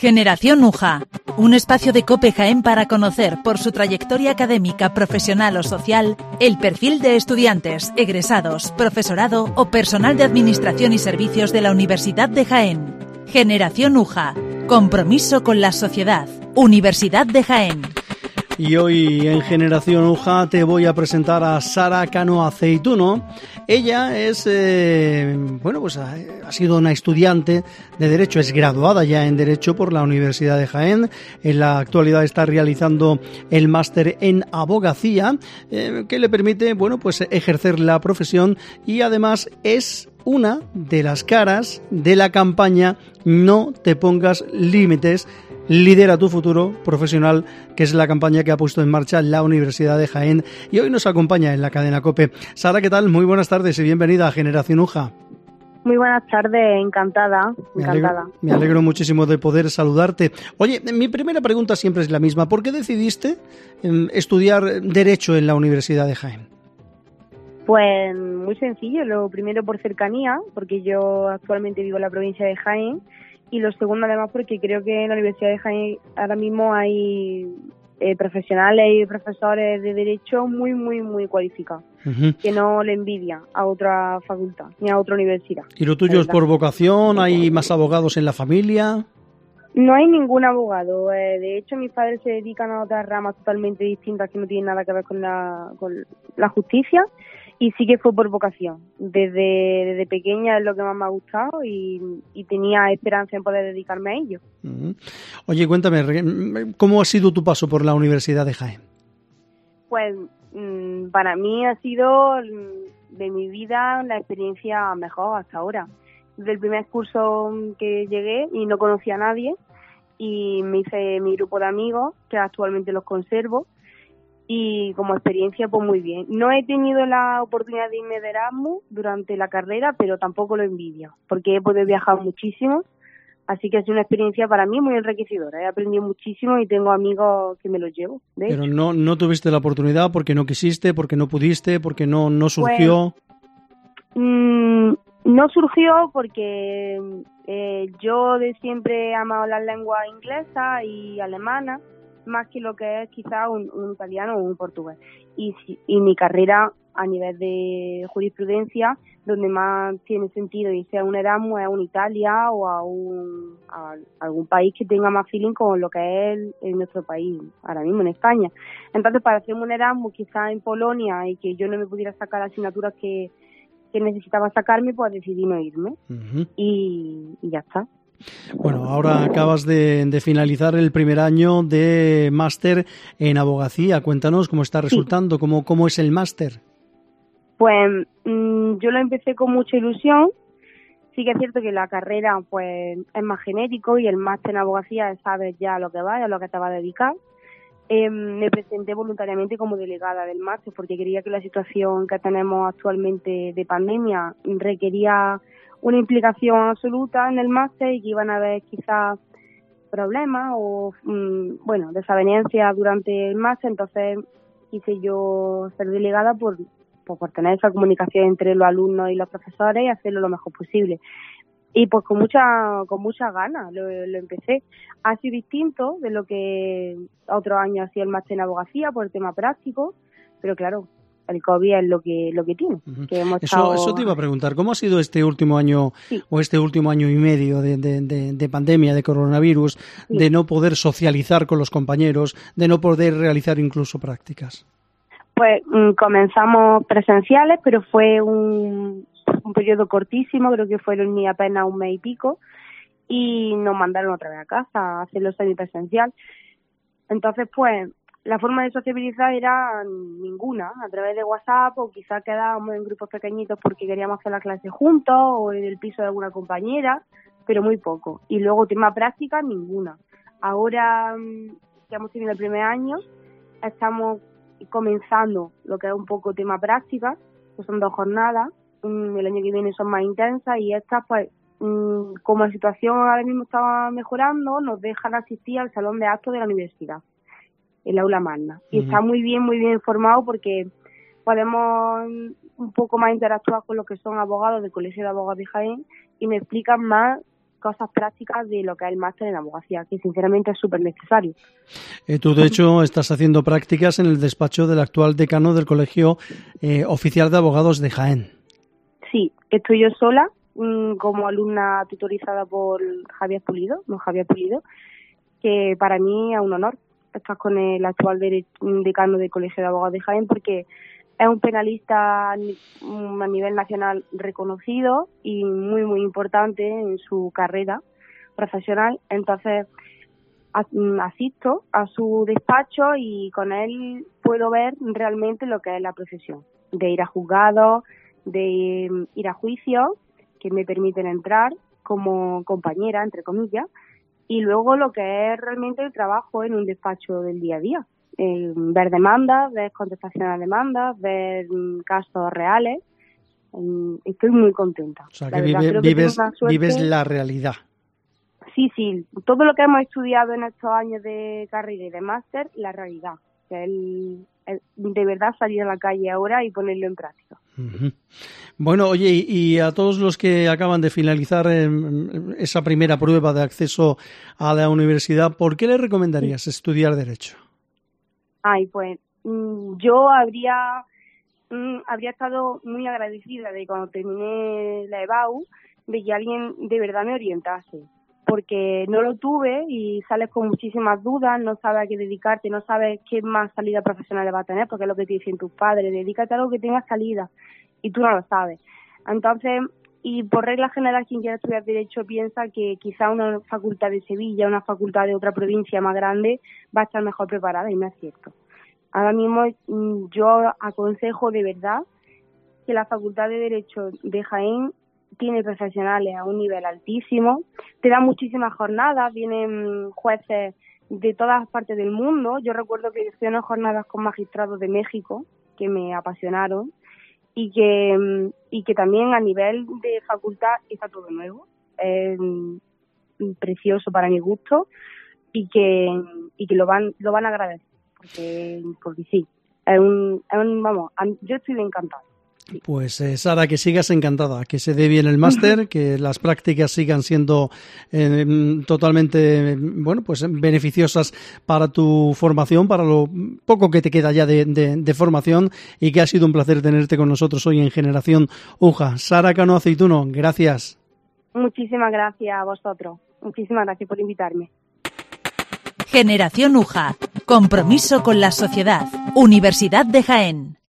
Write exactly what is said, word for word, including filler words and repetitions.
Generación U J A, un espacio de COPE Jaén para conocer, por su trayectoria académica, profesional o social, el perfil de estudiantes, egresados, profesorado o personal de Administración y Servicios de la Universidad de Jaén. Generación U J A, compromiso con la sociedad. Universidad de Jaén. Y hoy en Generación U J A te voy a presentar a Sara Cano Aceituno. Ella es, eh, bueno, pues ha, ha sido una estudiante de Derecho, es graduada ya en Derecho por la Universidad de Jaén. En la actualidad está realizando el máster en Abogacía, eh, que le permite, bueno, pues ejercer la profesión, y además es una de las caras de la campaña No te pongas límites, lidera tu futuro profesional, que es la campaña que ha puesto en marcha la Universidad de Jaén, y hoy nos acompaña en la cadena COPE. Sara, ¿qué tal? Muy buenas tardes y bienvenida a Generación U J A. Muy buenas tardes, encantada, me encantada. Alegro, me alegro muchísimo de poder saludarte. Oye, mi primera pregunta siempre es la misma. ¿Por qué decidiste eh, estudiar Derecho en la Universidad de Jaén? Pues muy sencillo, lo primero por cercanía, porque yo actualmente vivo en la provincia de Jaén, y lo segundo además porque creo que en la Universidad de Jaén ahora mismo hay eh, profesionales y profesores de Derecho muy, muy, muy cualificados, uh-huh. que no le envidian a otra facultad ni a otra universidad. ¿Y lo tuyo es por vocación? ¿Hay más abogados en la familia? No hay ningún abogado. Eh, de hecho, mis padres se dedican a otras ramas totalmente distintas que no tienen nada que ver con la, con la justicia. Y sí que fue por vocación. Desde, desde pequeña es lo que más me ha gustado y, y tenía esperanza en poder dedicarme a ello. Uh-huh. Oye, cuéntame, ¿cómo ha sido tu paso por la Universidad de Jaén? Pues mmm, para mí ha sido de mi vida la experiencia mejor hasta ahora. Desde el primer curso que llegué y no conocía a nadie, y me hice mi grupo de amigos, que actualmente los conservo. Y como experiencia, pues muy bien. No he tenido la oportunidad de irme de Erasmus durante la carrera, pero tampoco lo envidio, porque he podido viajar muchísimo, así que es una experiencia para mí muy enriquecedora. He aprendido muchísimo y tengo amigos que me los llevo, de Pero hecho. no no tuviste la oportunidad porque no quisiste, porque no pudiste, porque no, no surgió. Pues, mmm, no surgió porque eh, yo de siempre he amado las lenguas inglesas y alemanas, más que lo que es quizá un, un italiano o un portugués. Y, y mi carrera a nivel de jurisprudencia, donde más tiene sentido irse a un Erasmus es a un Italia o a, un, a algún país que tenga más feeling con lo que es el, el nuestro país, ahora mismo en España. Entonces, para hacerme un Erasmus quizá en Polonia y que yo no me pudiera sacar asignaturas que, que necesitaba sacarme, pues decidí no irme. Uh-huh. y, y ya está. Bueno, ahora acabas de, de finalizar el primer año de máster en abogacía. Cuéntanos cómo está resultando, sí. cómo, cómo es el máster. Pues mmm, yo lo empecé con mucha ilusión. Sí que es cierto que la carrera pues es más genérico y el máster en abogacía sabes ya a lo que vas, a lo que te vas a dedicar. Eh, me presenté voluntariamente como delegada del máster porque quería que la situación que tenemos actualmente de pandemia requería una implicación absoluta en el máster y que iban a haber quizás problemas o, mmm, bueno, desavenencias durante el máster. Entonces quise yo ser delegada por, por, por tener esa comunicación entre los alumnos y los profesores y hacerlo lo mejor posible. Y pues con mucha con muchas ganas lo, lo empecé. Ha sido distinto de lo que otros años hacía el máster en abogacía por el tema práctico, pero claro, el COVID es lo que lo que tiene. Uh-huh. Que hemos eso, estado... eso te iba a preguntar, ¿cómo ha sido este último año sí. o este último año y medio de, de, de, de pandemia, de coronavirus, sí. de no poder socializar con los compañeros, de no poder realizar incluso prácticas? Pues mmm, comenzamos presenciales, pero fue un, un periodo cortísimo, creo que fueron ni apenas un mes y pico, y nos mandaron otra vez a casa a hacerlo semipresencial. Entonces, pues, la forma de sociabilizar era ninguna, a través de WhatsApp, o quizás quedábamos en grupos pequeñitos porque queríamos hacer la clase juntos o en el piso de alguna compañera, pero muy poco. Y luego tema práctica, ninguna. Ahora que hemos tenido el primer año, estamos comenzando lo que es un poco tema práctica, que son dos jornadas, el año que viene son más intensas y estas pues como la situación ahora mismo estaba mejorando, nos dejan asistir al salón de actos de la universidad, el aula magna. Y uh-huh. está muy bien, muy bien informado porque podemos un poco más interactuar con los que son abogados del Colegio de Abogados de Jaén y me explican más cosas prácticas de lo que es el máster en abogacía, que sinceramente es súper necesario. Eh, tú, de hecho, estás haciendo prácticas en el despacho del actual decano del Colegio eh, Oficial de Abogados de Jaén. Sí, estoy yo sola, mmm, como alumna tutorizada por Javier Pulido, no Javier Pulido, que para mí es un honor estar con el actual de, decano del Colegio de Abogados de Jaén, porque es un penalista a nivel nacional reconocido y muy, muy importante en su carrera profesional. Entonces, asisto a su despacho y con él puedo ver realmente lo que es la profesión, de ir a juzgados, de ir a juicios que me permiten entrar como compañera, entre comillas, y luego lo que es realmente el trabajo en un despacho del día a día. Eh, ver demandas, ver contestación a demandas, ver mm, casos reales. Eh, estoy muy contenta. O sea, la que verdad, vive, que vives, suerte... vives la realidad. Sí, sí. Todo lo que hemos estudiado en estos años de carrera y de máster, la realidad. Que el, el, de verdad salir a la calle ahora y ponerlo en práctica. Uh-huh. Bueno, oye, y, y a todos los que acaban de finalizar eh, esa primera prueba de acceso a la universidad, ¿por qué les recomendarías sí. estudiar Derecho? Ay, pues yo habría habría estado muy agradecida de cuando terminé la EBAU de que alguien de verdad me orientase, porque no lo tuve y sales con muchísimas dudas, no sabes a qué dedicarte, no sabes qué más salida profesional va a tener, porque es lo que te dicen tus padres, dedícate a algo que tenga salida y tú no lo sabes. Entonces, y por regla general, quien quiera estudiar Derecho piensa que quizá una facultad de Sevilla, una facultad de otra provincia más grande va a estar mejor preparada, y no es cierto. Ahora mismo yo aconsejo de verdad que la Facultad de Derecho de Jaén tiene profesionales a un nivel altísimo, te da muchísimas jornadas, vienen jueces de todas partes del mundo. Yo recuerdo que fui a unas jornadas con magistrados de México que me apasionaron, y que y que también a nivel de facultad está todo nuevo, es precioso para mi gusto, y que y que lo van lo van a agradecer, porque porque sí, es un, es un vamos, yo estoy encantada. Sí. Pues eh, Sara, que sigas encantada, que se dé bien el máster, que las prácticas sigan siendo eh, totalmente, bueno, pues beneficiosas para tu formación, para lo poco que te queda ya de, de, de formación, y que ha sido un placer tenerte con nosotros hoy en Generación U J A. Sara Cano Aceituno, gracias. Muchísimas gracias a vosotros. Muchísimas gracias por invitarme. Generación U J A. Compromiso con la sociedad. Universidad de Jaén.